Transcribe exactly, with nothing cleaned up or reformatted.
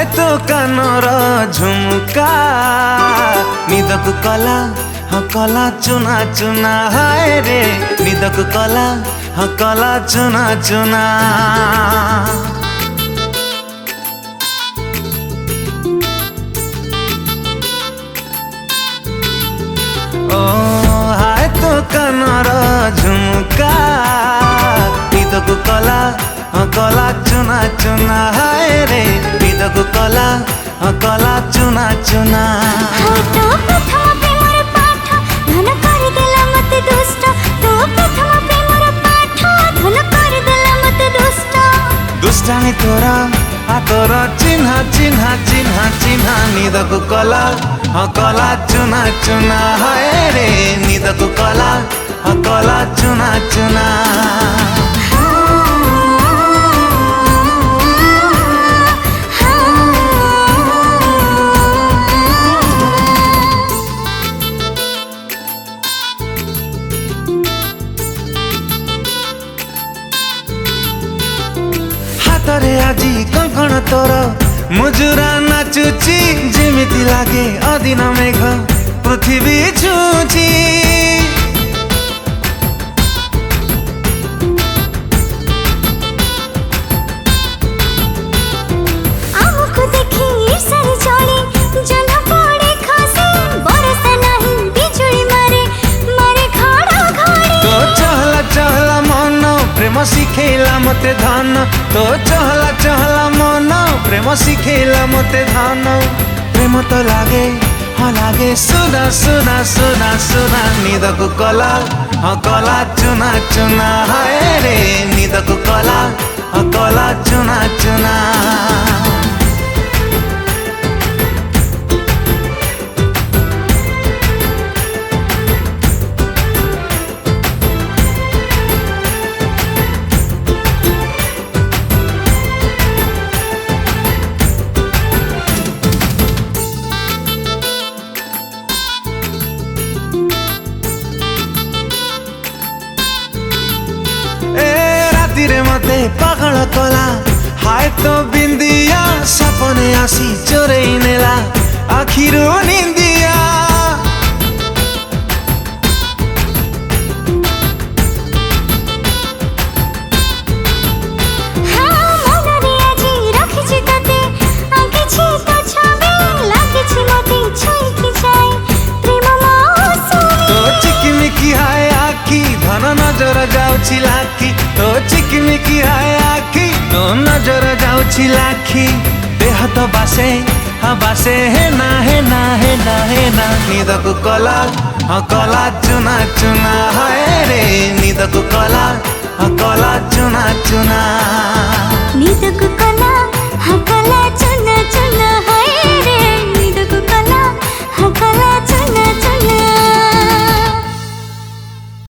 हाय तो कानर झुमका निदक कला हाँ कला चुना चुना हाय रे निदक कला हाँ कला चुना चुना। ओ हाय तो कानर झुमका निदक कला हाँ कला चुना चुना हाय रे निदक कला हाँ कला चुना चुना। दुष्टामी तोरा आ तोरा चिन्ह चिन्ह चिन्ह चिन्ह निदक कला हाँ कला चुना चुना हाय रे निदक कला हाँ कला चुना चुना। हातरे आजी कंकण तोर मुजुरा नाचुची जेमिति लागे अदिन मेघ पृथ्वी छुची। आमुको देखि ईर्ष्याले चले जन पड़े खसे बरसा नहीं बिजुली मारे मारे घड़ा घड़ी। तो चहला चहला मन प्रेम शिखेला मते धन तो चहला चहला मन प्रेम शिखेला मते धन। प्रेम तो लागे हाँ लागे सुना सुना सुना सुना निदक कला हाँ कला चुना चुना हाय रे निदक कला हाँ कला चुना चुना। रातिरे मते पागल कला हाय तो बिंदिया सपने आसी चोरे नेला आखिरो निंदिया। चिकमिकी हाय आखी धन नजर जाउछि लाखी तो चिकमिकी हाय आखी तो नजर जाउछि लाखी। देह तो बासे हाँ बासे है ना है ना है ना है ना निदक कला हाँ कला चुना चुना हाय रे निदक कला हाँ कला चुना चुना।